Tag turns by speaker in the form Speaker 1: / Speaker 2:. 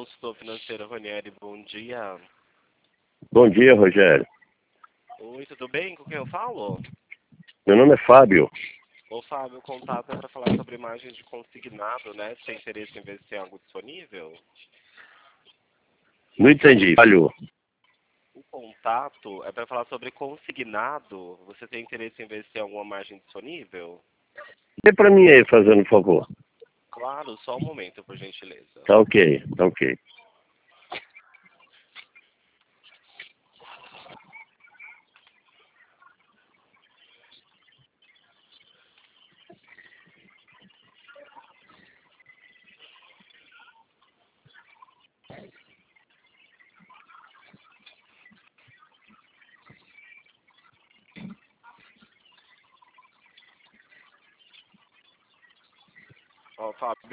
Speaker 1: consultor financeiro Ranieri, bom dia.
Speaker 2: Bom dia, Rogério.
Speaker 1: Oi, tudo bem? Com quem eu falo?
Speaker 2: Meu nome é Fábio.
Speaker 1: Ô Fábio, o contato é para falar sobre imagens de consignado, né? Você tem interesse em ver se tem algo disponível?
Speaker 2: Não entendi. Falhou.
Speaker 1: O contato é para falar sobre consignado. Você tem interesse em ver se tem alguma margem disponível?
Speaker 2: Dê para mim aí, fazendo um favor.
Speaker 1: Claro, só um momento, por gentileza.
Speaker 2: Tá ok, tá ok.
Speaker 1: Ó, Fábio,